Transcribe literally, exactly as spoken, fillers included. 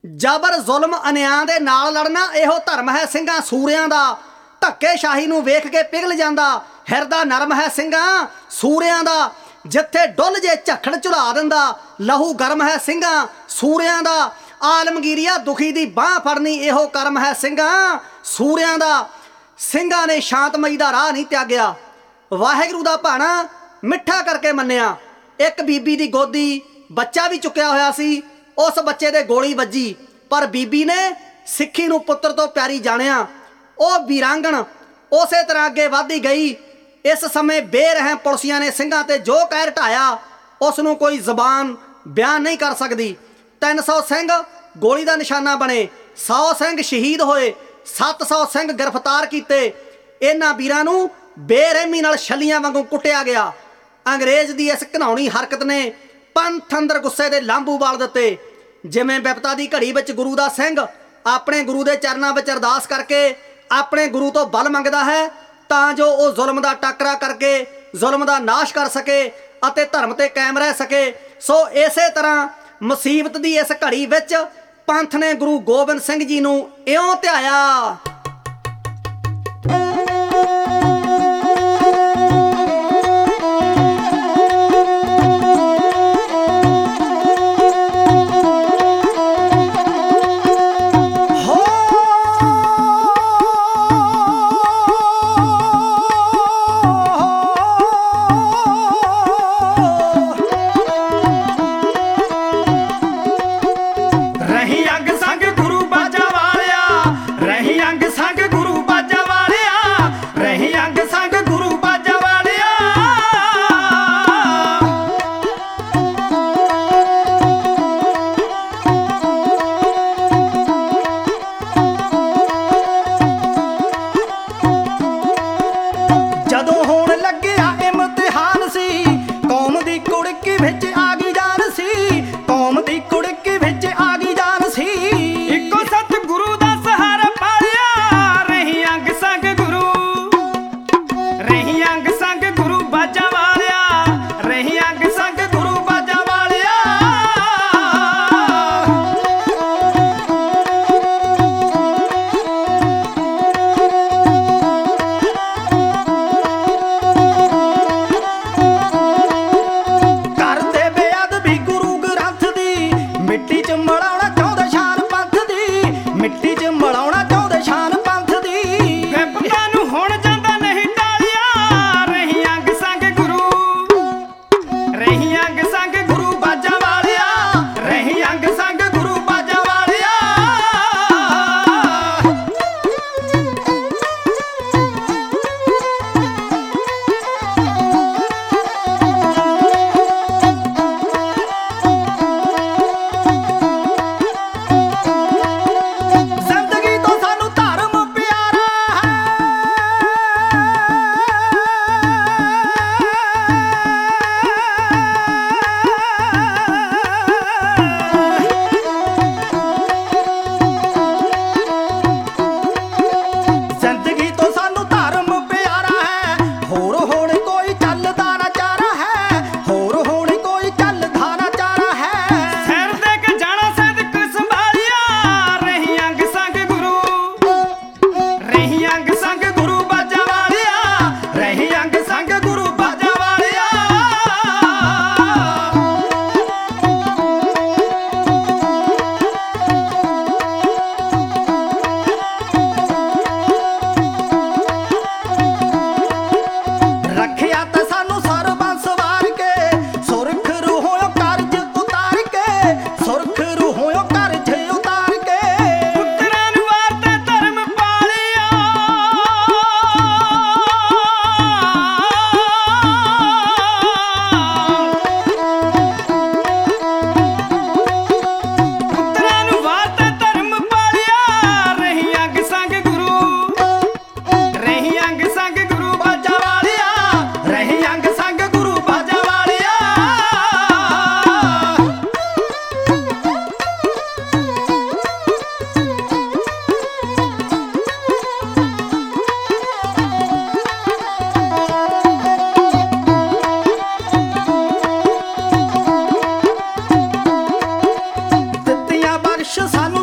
जबर जुल्म अन्याय दे नाल लड़ना इहो धर्म है ਸਿੰਘਾਂ सूरियां दा। धक्केशाही नूं वेख के पिघल जांदा हिरदा नरम है ਸਿੰਘਾਂ सूरियां दा। जिथे डुल जे झखड़ झुला दिंदा लहू गर्म है ਸਿੰਘਾਂ सूरियां दा। आलमगीरिया दुखी दी बांह फड़नी इहो करम है ਸਿੰਘਾਂ सूरियां दा। ਸਿੰਘਾਂ ने शांतमई दा राह नहीं त्यागिया, वाहिगुरू दा भाणा मिठा करके मन्निया। एक बीबी दी गोदी बच्चा भी चुक्या होया सी, उस बच्चे दे गोली वजी, पर बीबी ने सिक्खी नूं पुत्र तो प्यारी जानिया। ਉਹ ਵੀਰਾਂਗਣ ਉਸੇ ਤਰ੍ਹਾਂ ਅੱਗੇ ਵਧਦੀ ਗਈ। ਇਸ ਸਮੇਂ ਬੇਰਹਿਮ ਪੁਲਸੀਆਂ ਨੇ ਸਿੰਘਾਂ ਤੇ ਜੋ ਕਹਿਰ ਢਾਇਆ ਉਸ ਨੂੰ ਕੋਈ ਜ਼ਬਾਨ ਬਿਆਨ ਨਹੀਂ ਕਰ ਸਕਦੀ। ਤਿੰਨ ਸੌ ਸਿੰਘ ਗੋਲੀ ਦਾ ਨਿਸ਼ਾਨਾ ਬਣੇ, ਸੌ ਸਿੰਘ ਸ਼ਹੀਦ ਹੋਏ, ਸੱਤ ਸੌ ਸਿੰਘ ਗ੍ਰਿਫਤਾਰ ਕੀਤੇ। ਇਹਨਾਂ ਵੀਰਾਂ ਨੂੰ ਬੇਰਹਿਮੀ ਨਾਲ ਛੱਲੀਆਂ ਵਾਂਗੂ ਕੁੱਟਿਆ ਗਿਆ। ਅੰਗਰੇਜ਼ ਦੀ ਇਸ ਘਿਨਾਉਣੀ ਹਰਕਤ ਨੇ ਪੰਥ ਅੰਦਰ ਗੁੱਸੇ ਦੇ ਲਾਂਬੂ ਬਾਲ ਦਿੱਤੇ। ਜਿਵੇਂ ਵਿਪਤਾ ਦੀ ਘੜੀ ਵਿੱਚ ਗੁਰੂ ਦਾ ਸਿੰਘ ਆਪਣੇ ਗੁਰੂ ਦੇ ਚਰਨਾਂ ਵਿੱਚ ਅਰਦਾਸ ਕਰਕੇ ਆਪਣੇ ਗੁਰੂ ਤੋਂ ਬਲ ਮੰਗਦਾ ਹੈ ਤਾਂ ਜੋ ਉਹ ਜ਼ੁਲਮ ਦਾ ਟਾਕਰਾ ਕਰਕੇ ਜ਼ੁਲਮ ਦਾ ਨਾਸ਼ ਕਰ ਸਕੇ ਅਤੇ ਧਰਮ ਤੇ ਕਾਇਮ ਰਹਿ ਸਕੇ। ਸੋ ਇਸੇ ਤਰ੍ਹਾਂ ਮੁਸੀਬਤ ਦੀ ਇਸ ਘੜੀ ਵਿੱਚ ਪੰਥ ਨੇ ਗੁਰੂ ਗੋਬਿੰਦ ਸਿੰਘ ਜੀ ਨੂੰ ਇਉਂ ਧਿਆਇਆ। ਬਖਸ਼ ਸਾਨੂੰ